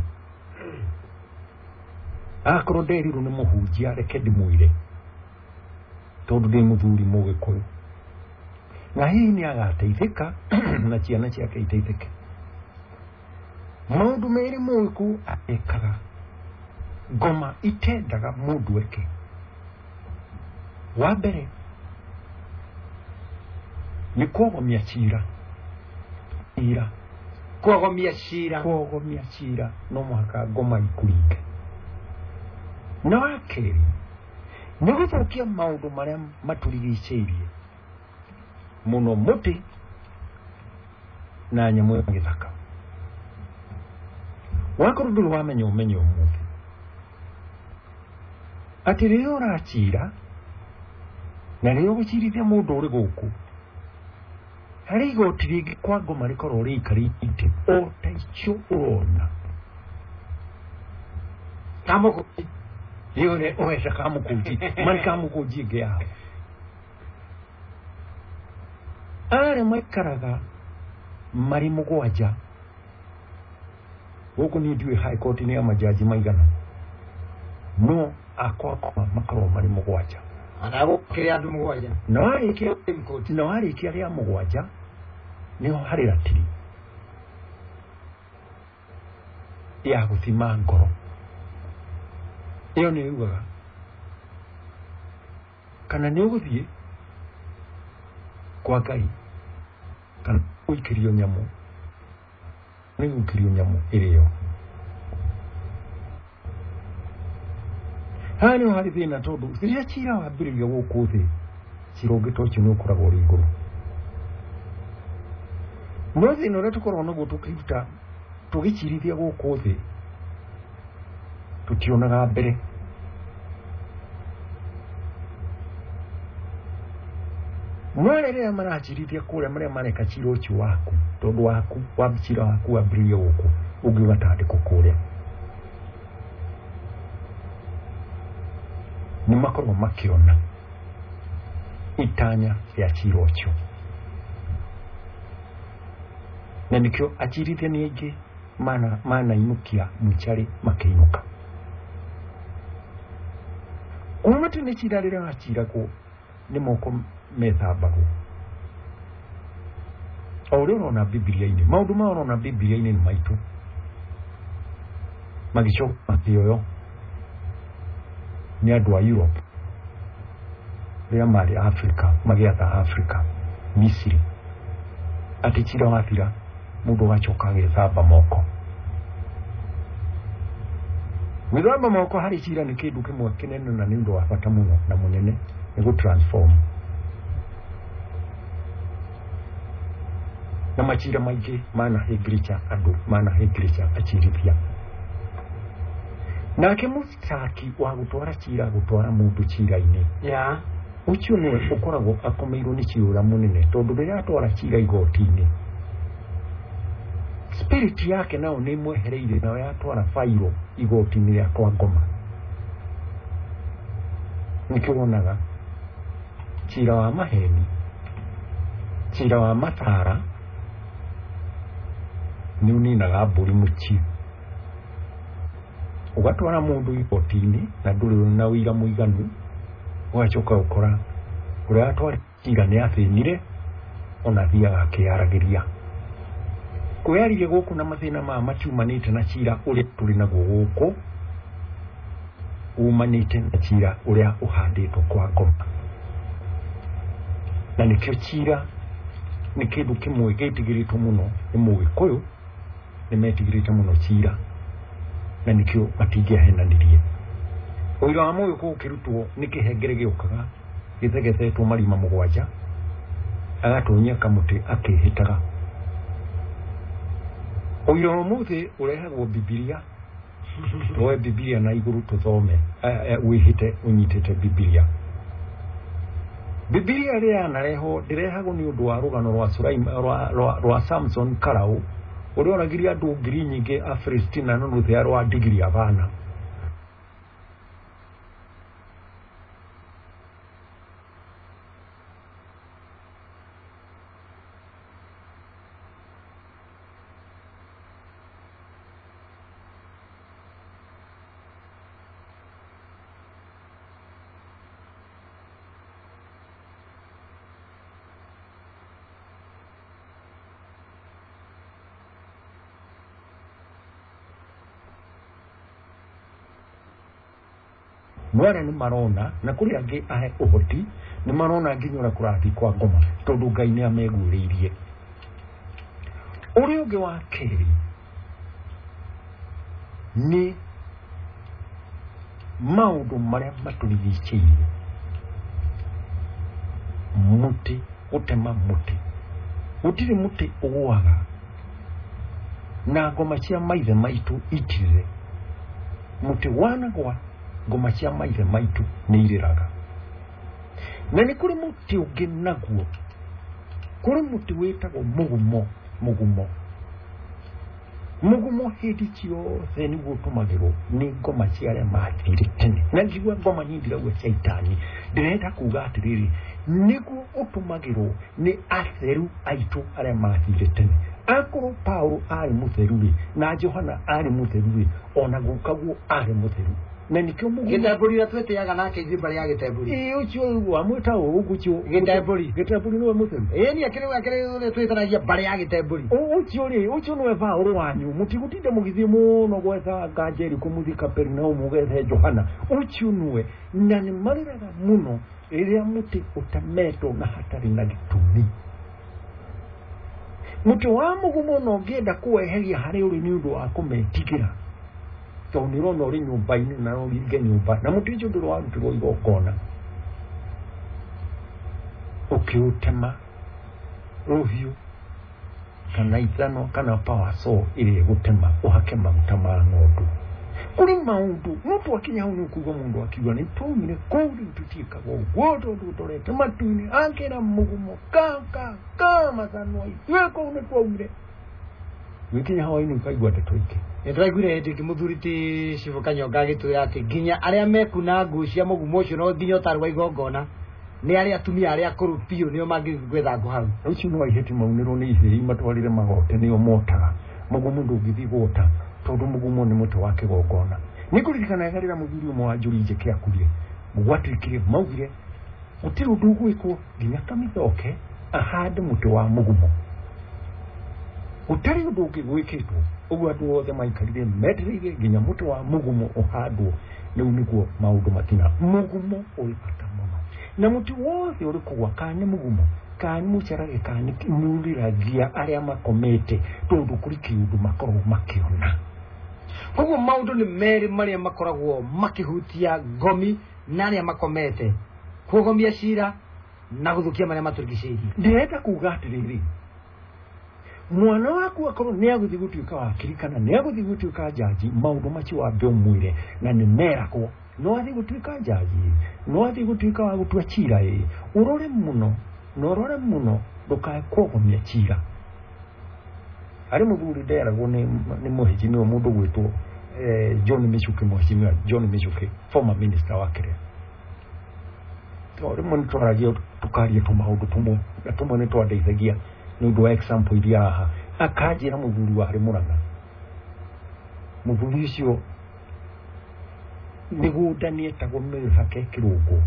akorwo nderirwo ni muhunjia reke ndimwire tondu ndi muthuri mugikuyu na hihi ni agateithika na ciana ciake iteithike maundu meri mugikuyu ekaga ngoma itendaga mundu eke wa mbere ni kuogomia cira ira kuogomia cira kuogomia cira no mwaka ngoma ikuringe na wakeri ni guthukia maundu maria maturigicĩirie muno muti na nyamu ya gĩthaka wakorwo ndũrĩ wamenya ũmenye ũmũthĩ ati rĩrĩa ũracira na rĩrĩa ũgũcirithia mũndũ ũrĩ gũkũ harĩ igoti rĩngĩ kwa ngoma rĩkorwo rĩikarĩte o ta icio ũrona kamũkũnji yone oesha kamũkũnji marĩ kamũkũnji ĩngĩ yao arĩa maikaraga marĩ mũgwanja gũkũ niĩ ndiũĩ high court nĩ ya majaji maigana no akwakwa makorwo marĩ mũgwanja anagũkĩrĩa andũ mũgwanja na warĩkia na warĩkia rĩa mũgwanja nĩho harĩ ratiri ya gũthima ngoro ĩyo nĩ yugaga kana nĩ ũgũthiĩ kwa Ngai kana ũikĩrio nyamũ nĩ gũikĩrio nyamũ ĩrĩyo haha nĩho harĩ thĩna tondũ rĩrĩa cira wambĩrĩria gũkũ thĩ cira ũngĩ ta ũcio nĩ ũkoragwo ũrĩ igũrũ no thĩna ũrĩa tũkoragwo naguo tũkĩruta tũgĩcirithia gũkũ thĩ tũtionaga mbere no rĩrĩa maracirithia kũrĩa marĩa mareka cira ũcio waku tondũ waku wa cira waku wambĩrĩria gũkũ ũngĩ ũgatandĩkwo kũrĩa nĩ makorwo makĩona itanya rĩa cira ũcio na nikio achirithia ni aingĩ mana mana inukia muchari makeinuka kuma tene cira rĩrĩa gaciragwo nĩ moko methambago o ũrĩa ũrona Bibilia-inĩ maũndũ ma ũrona Bibilia-inĩ nĩ maitũ magicoka thĩ nĩ andũ a Europe rĩrĩa marĩ Africa magĩatha Africa Misiri atĩ cira wathira mũndũ agacoka agethamba moko gwĩthamba moko harĩ cira nĩ kĩndũ kĩmwe kĩnene na nĩ ũndũ wa bata mũno na mũnene nĩ gũ transform na macira maingĩ manahĩngĩrĩca andũ manahĩngĩrĩca acirithia nake mũcaki wa gũtwara cira gũtwara mũndũ cira-inĩ ya ũcio nĩwe ũkoragwo akomeirwo nĩ ciũra mũnene tondũ rĩrĩa atwara cira igoti-inĩ spirit yake nao nĩ mwehereire nayo yatwara fairo igoti-inĩ rĩa kwa Ngoma nĩkĩo wonaga cira wa maheni cira wa matara nĩ ũninaga mbũri mũciĩ ugatwara mundu igoti-inĩ na ndũrĩ na ũira mũiganu ũgacoka ũkora ũrĩa atwara cira nĩ athĩnire ona thiaga akĩaragĩria kwĩyarire gũkũ na mathĩna ma makiumanĩte na cira ũrĩa tũrĩ naguo gũkũ umanĩte na cira ũrĩa ũhandĩtwo kwa Ngoma na nĩkĩo cira nĩ kĩndũ kĩmwe gĩtigĩrĩtwo mũno nĩ Mũgĩkũyũ nĩ metigĩrĩte mũno cira na nikio matingĩahenanirie ũira wa Mũgĩkũyũ ũkĩrutwo nĩ kĩhengere gĩũkaga gĩthegethetwo marima mũgwanja agatonyia kamũtĩ akĩhĩtaga ũira wa mũthĩ ũrehagwo Bibilia twoe Bibilia na igũrũ tũthome wĩhĩte ũnyitĩte Bibilia Bibilia rĩrĩa yanareho ndĩrehagwo nĩ ũndũ wa rũgano rwa Sulaimani rwa rwa Samson Karau ũrĩa oragiria andũ ngiri nyingĩ a Filistina na rũthĩa rwa ndigiri abana mwara nĩ marona na kũrĩ angĩ ahe ũhoti nĩ marona nginya ũrĩa kũrathiĩ kwa Ngoma tondũ Ngai nĩ amegwĩrĩirie ũrĩa ũngĩ wa kerĩ nĩ maũndũ marĩa matũrigicĩirie mũtĩ gũtema mũtĩ gũtirĩ mũtĩ ũgũaga na ngoma cia maithe maitũ itirĩ mũtĩ wanagwa ngoma cia maithe maitũ nĩ irĩraga na nĩ kũrĩ mũtĩ ũngĩ naguo kũrĩ mũtĩ wĩtagwo mũgumo mũgumo mũgumo hĩndĩ ciothe nĩguo ũtũmagĩrwo nĩ ngoma cia arĩa mathire tene na ngigua ngoma nyingi ndirauga cia itani ndĩrenda kuga atĩrĩrĩ nĩguo ũtũmagĩrwo nĩ atheru aitũ arĩa mathire tene akorwo Paulo arĩ mũtheru rĩ na Johana arĩ mũtheru rĩ ona gukaguo arĩ mũtheru na nikio mũgumo gĩtembũri ũrĩa twĩtĩaga nake ithimba rĩa gĩtembũri ĩ ũcio wa mwĩta ũgucio gĩtembũri gĩtembũri nĩwe mũtheru ĩ nĩ akĩrĩ akĩrĩ ũrĩa twĩtanagia mbarĩ ya gĩtembũri ũcio rĩ ũcio nĩwe Paulo wanyu mũtigũtinda mũgĩthiĩ mũno gwetha Ngajeri kũmũthi Kaperinaumu mũgethe Johana ũcio nĩwe na nĩ marĩraga mũno rĩrĩa mũtĩ ũtemetwo na hatarĩ na gĩtũmi mũtĩ wa mũgumo no ngĩenda kũweheria harĩ ũrĩ nĩ ũndũ wa kũmetigĩra tondũ nĩ ũrona ũrĩ nyũmba-inĩ na ũringe nyũmba na mũtĩ ũcio ndũrĩ warutirwo igongona ũkĩũtema rũhiũ kana ithano kana power saw ĩrĩa gũtema ũhake maguta ma ng'ondu kũrĩ maũndũ mũndũ akinya hau nĩ ũkuga mũndũ akiuga nĩ twaumire kũu rĩu tũtiĩkaga ũguo tondũ tũrete matu-inĩ akĩra mũgumo ka ka ka mathano ithuĩ kũu nĩ twaumire gĩkinya hawa-inĩ ũkaigua ndeto ingĩ nĩ twaiguire hĩndĩ ĩngĩ mũthuri ti Cibũ Kanyonga agĩtwĩra atĩ nginya arĩa mekuna ngũ cia mũgumo ũcio no nginya ũtarĩ wa igongona nĩ arĩa atumia arĩa akũrũ biũ nĩo mangĩgwetha ngũ hau ũcio no iheti maunĩrwo nĩ iheri matwarire magote nĩo motaga mũgumu ndũngĩthiĩ gũta tondũ mũgumu nĩ mũtĩ wa kĩgongona nĩ kũririkana harĩra mũthuri ũmwe wa njũri njeke akurie gwatuĩkire maugire gũtirĩ ũndũ ũgwĩkwo nginya Kamithoke ahande mũtĩ wa mũgumu gũtarĩ ũndũ ũngĩ gwĩkĩtwo ũguo andũ othe maikarire metereire nginya mũtĩ wa mũgumu ũhandwo rĩu nĩguo maũndũ matina mũgumu ũrĩ bata mũno na mũtĩ wothe ũrĩ kũgwa kana nĩ mũgumu kana nĩ mũcerage kana nĩ mũriragia arĩa makomete tondũ kũrĩ kĩũndũ makoragwo makĩona koguo maũndũ nĩ merĩ marĩa makoragwo makĩhutia ngomi na arĩa makomete kũgomia cira na gũthũkia marĩa matũrigicĩirie ndĩrenda kuuga atĩrĩrĩ mwana waku akorwo nĩ agũthiĩ gũtuĩka wakiri kana nĩ agũthiĩ gũtuĩka jaji maũndũ macio wambe ũmwĩre na nĩ meragwo no athiĩ gũtuĩka jaji no athiĩ gũtuĩka wa gũtua cira ĩ ũrore mũno na ũrore mũno ndũkae kũgomia cira harĩ mũthuri nderagwo nĩ mũhĩnji nĩwe mũndũ gwĩtwo John Michuki mheshimiwa John Michuki former minister wa Kenya rĩmwe nĩ twaragia tũkaria tũmaũndũ tũmwe na tũmwe nĩ twandeithagia nĩ ũndũ wa example iria haha akanjĩra mũthuri wa harĩ Mũrang'a mũthuri ũcio mĩgũnda nĩetagwo Mĩhake Kĩrũngũ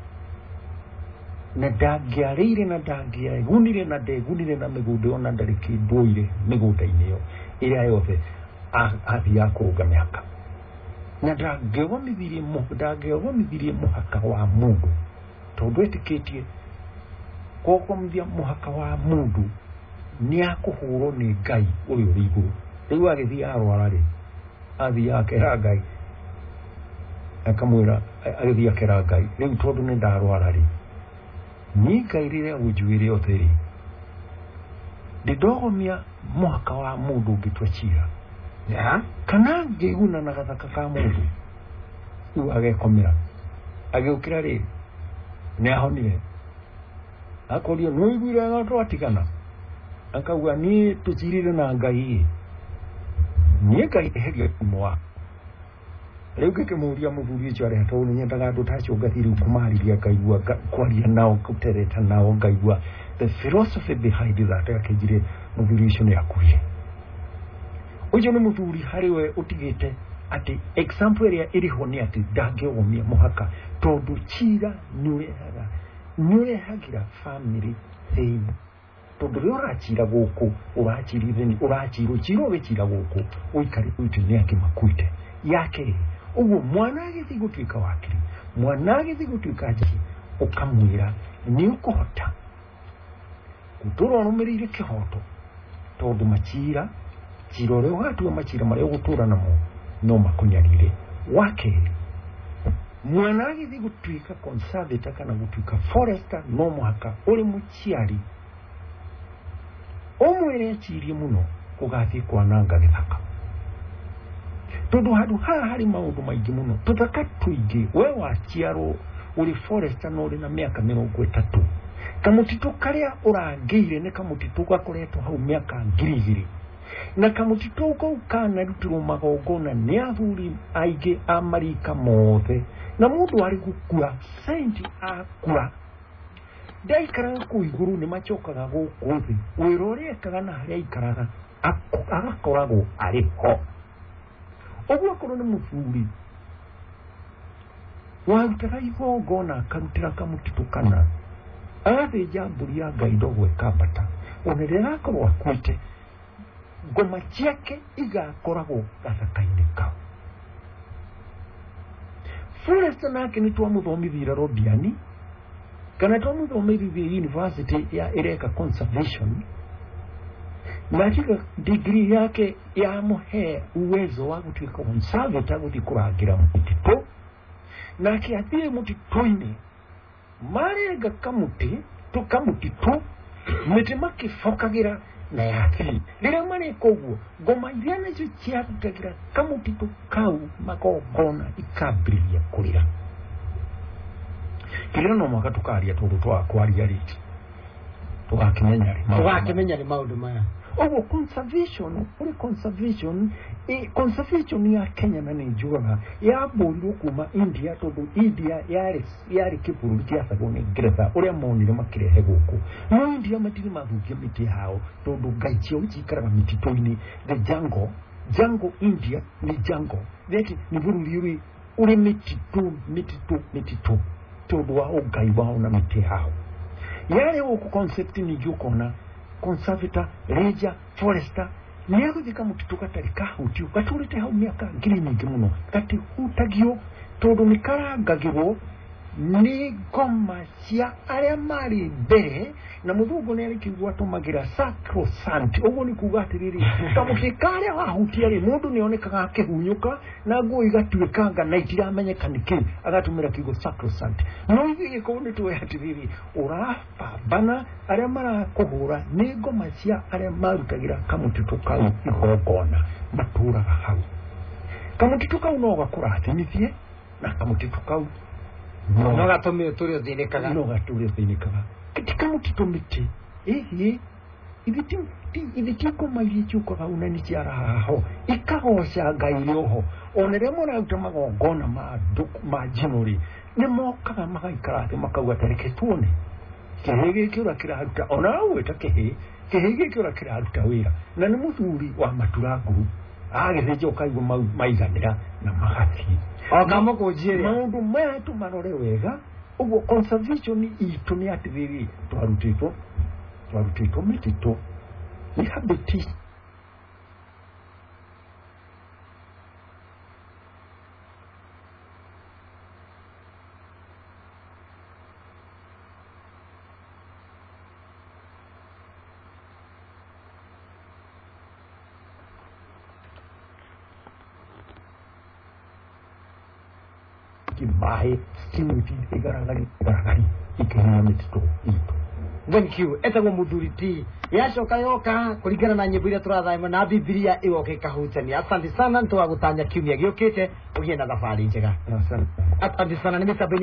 na ndangĩarĩire na ndangĩagunire na ndegunire na mĩgũnda ona ndarĩ kĩndũ oire mĩgũnda-inĩ ĩyo ĩrĩa yothe athiaga kũrũnga mĩhaka na ndangĩgomithirie ndangĩgomithirie mũhaka wa mũndũ tondũ etĩkĩtie kũgomithia mũhaka wa mũndũ nĩ akũhũrwo nĩ Ngai ũrĩa ũrĩ igũrũ rĩu agĩthiĩ arwara rĩ athiĩ akera Ngai akamwĩra agĩthiĩ akera Ngai rĩu tondũ nĩ ndarwara rĩ niĩ Ngai rĩrĩa ũnjuĩre othe rĩ ndĩndogomia mũhaka wa mũndũ ũngĩtua cira kana ngĩguna na gathaka ka mũndũ rĩu agekomera agĩũkĩra rĩ nĩ ahonire akorio nĩ ũiguire wega twatigana akauga niĩ tũcirire na Ngai niĩ Ngai eheria mũwa rĩu ngĩkĩmũria mũthuri ũcio arĩa tondũ nĩ nyendaga andũ ta acio ngathiri kumarĩria ngaigua kwaria nao gũtereta nao ngaigua the philosophy behind that akĩnjire mũthuri ũcio nĩ akuire ũcio nĩ mũthuri harĩ we ũtigĩte atĩ example ĩrĩa ĩrĩho nĩ atĩ ndangĩgomia mũhaka tondũ cira nĩ ũrehaga nĩ ũrehagĩra family thĩna tondũ rĩo ũracira gũkũ ũraciritheni ũracirwo cira ũgĩcira gũkũ ũikare ũitũ nĩ akĩmakuite yake ũguo mwana agĩthiĩ gũtuĩka wakiri mwana agĩthiĩ gũtuĩka jaji ũkamwĩra nĩ ũkũhota gũtũra ũrũmĩrĩire kĩhoto tondũ macira cira ũrĩa ũgatua macira marĩa ũgũtũra namo no makũnyarire wakerĩ mwana agĩthiĩ gũtuĩka conservator kana gũtuĩka forester no mũhaka ũrĩ mũciari ũmwĩre acirie mũno ũgathiĩ kwananga gĩthaka tondũ handũ haha harĩ maũndũ maingĩ mũno tũthaka tũingĩ we waciarwo ũrĩ forester no ũrĩ na mĩaka mĩrongo ĩtatũ kamũtitũ karĩa ũrangĩire nĩ kamũtitũ gakoretwo hau mĩaka ngiri igĩrĩ na kamũtitũ kau kanarutirwo magongona nĩ athuri aingĩ a marika mothe na mũndũ arĩ gũkua senti akua ndaikaraga kũu igũrũ nĩ macokaga gũkũ thĩ wĩra ũrĩa ekaga na harĩa aikaraga agakoragwo arĩ ho ũguo akorwo nĩ mũthuri warutaga igongona akarutĩra kamũtitũ kana agathĩnja mbũri ya Ngai ndogo ĩkambata ona rĩrĩa agakorwo akuĩte ngoma ciake igakoragwo gathaka-inĩ kau forester nake nĩ twamũthomithire Rodiani kana twamũthomithire university ya ĩreka conservation na tika degree yake ya mũhe uwezo wa gũtuĩka conservator gũthiĩ kũrangĩra mũtitũ nake athiĩ mũtitũ-inĩ marenga kamũtĩ tũkamũtitũ mĩtĩ makĩbokagĩra na yake rĩrĩa marĩka ũguo ngoma iria nacio ciarutagĩra kamũtitũ kau magongona ikambĩrĩria kũrĩra kĩrĩa no mwaka tũkaria tondũ twakwaria rĩti tũgakĩmenya rĩ tũgakĩmenya rĩ maũndũ maya ogo conservation ore conservation e conservation ya Kenya na njuga ya bondo kuma India to India yari yari kipuru kia sagone greza ore monire makirehe guku no India matiri mathukia miti hao to gaichio chikara miti toini the jungle jungle India ni jungle that ni bururi uri miti tu miti tu miti tu to wa ogai wa na miti hao yale uku concept ni jukona conservator ranger forester niago dika mukituka tarika huti ukaturite hau miaka ngiri nyingi muno kati hutagio todo nikarangagirwo ni goma cia aria mari mbere na muthugu ne arikigwa tumagira sacrosanct ugo ni kuga atiriri kamutikare wa huti ari mundu ni onekaga akihunyuka na nguo igatuikanga na itiramenyeka niki agatumira kigo sacrosanct no igi ko ni tuwe atiriri urafa bana aria mara kuhura ni goma cia aria marutagira kamutituka igogona matura hau kamutituka no gakura atimithie na kamutituka no no gatumire turi thinikaga no gaturi thinikaga kitika mutitumiti ehe ibiti ibiti ko mairi chuko ga unani ciara haho ikagosha gairioho onere mora utamago gona ma duk ma jinori ne mokaga magaikara ate makauga tareke tuone kehege kira kira haruta onawe takehe kehege kira kira haruta wira na ni muthuri wa maturagu agetheje ukaigo maiganira na magati okamo kujire maundu metu marore wega ugo conservation itu ni atiriri twarutito twarutito mitito ni habiti kibahe simuti igaragari igaragari ikena mitito itu thank you etago muthuriti yacoka yoka kuringana na nyimbo iria turathaima na Biblia igoke kahutania asante sana ntwagutanya kiumia giukite ugie na thabari njega asante asante sana ni